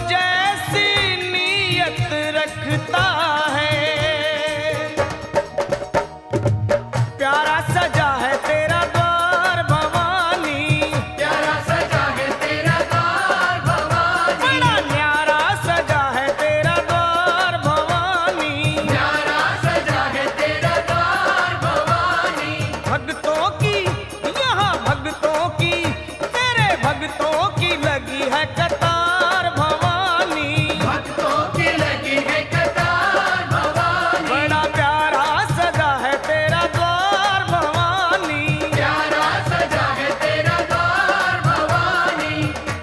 जैसी नीयत रखता है। प्यारा सजा है तेरा द्वार भवानी, प्यारा सजा है तेरा द्वार भवानी, बड़ा न्यारा सजा है तेरा द्वार भवानी, प्यारा सजा है तेरा द्वार भवानी। भक्तों की यहाँ भक्तों की तेरे भक्तों की लगी है कतार भवानी, भक्तों की लगी है कतार भवानी, बड़ा प्यारा सजा है तेरा द्वार भवानी। प्यारा सजा है तेरा द्वार भवानी।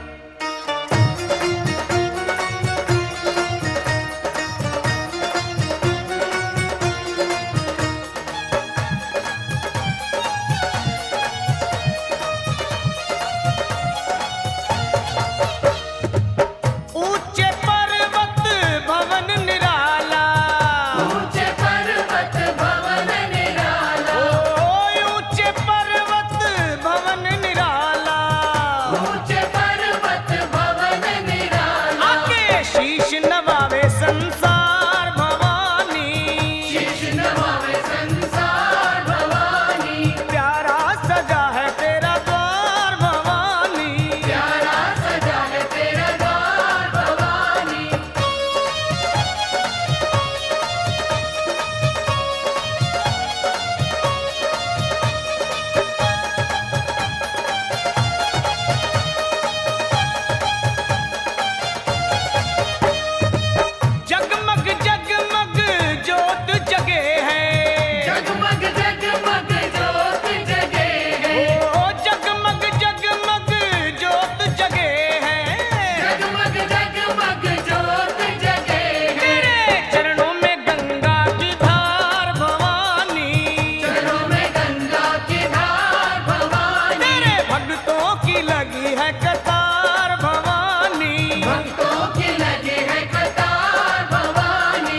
ऊंचे पर्वत भवन निराला, ऊंचे पर्वत भवन निराला, ऊंचे पर्वत भवन निराला, ऊंचे पर्वत भवन निराला, आके शीश नवावे संसार भवानी, शीश नवावे संसार भवानी, प्यारा सजा है तेरा द्वार भवानी। प्यारा सजा है तेरा द्वार भवानी। जगमग जगमग ज्योत जगे है, जगमग जगमग ज्योत जगे है, ओ जगमग जगमग ज्योत जगे है, जगमग जगमग ज्योत जगे है, तेरे चरणों में गंगा की धार भवानी, चरणों में गंगा की धार भवानी, तेरे भक्तों की लगी है कतार भवानी। भक्तों की लगी है कतार भवानी।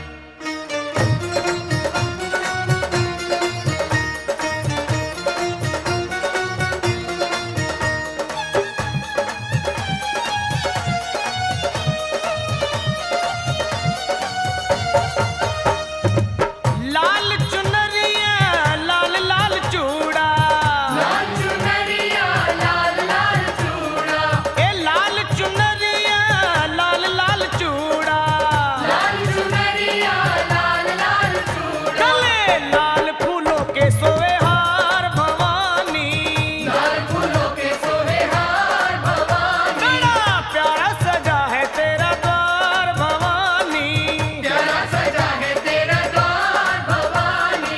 लाल चुनरिया लाल लाल चूड़ा, लाल चुनरिया लाल लाल चूड़ा, ए लाल चुनरिया लाल लाल चूड़ा, लाल चुनरिया लाल लाल चूड़ा, गले लाल फूलों के सोए हार भवानी, लाल फूलों के सोहे हार भवानी, बड़ा प्यारा सजा है तेरा द्वार भवानी। प्यारा सजा है तेरा द्वार भवानी।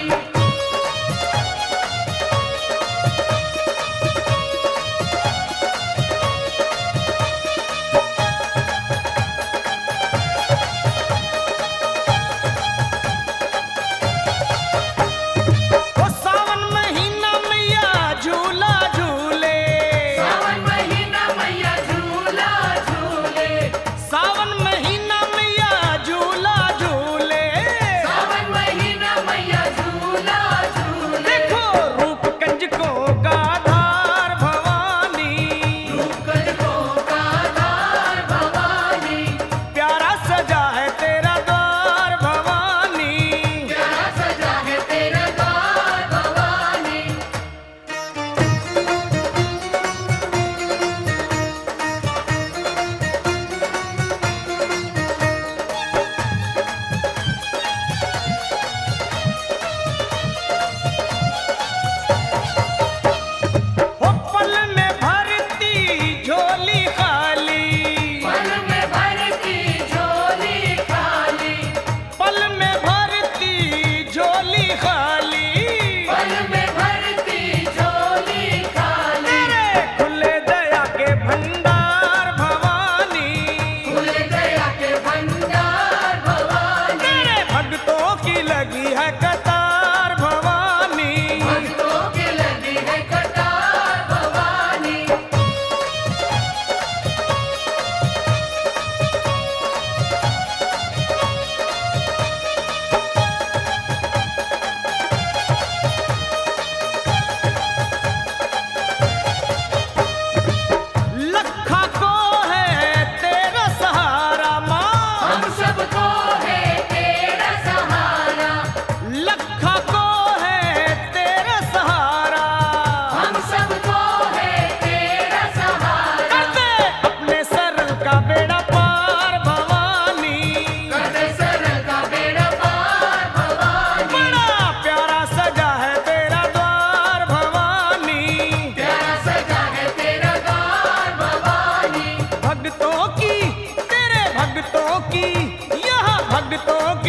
ओ सावन महीना मैया झूला झूले, सावन महीना मैया झूला झूले, सावन महीना मैया झूला झूले, सावन महीना मैया झूला झूले, देखो रूप कंजकों का धार भवानी, कंजकों का धार भवानी, प्यारा सजा है तेरा द्वार भवानी। प्यारा सजा है तेरा द्वार भवानी। भक्तों की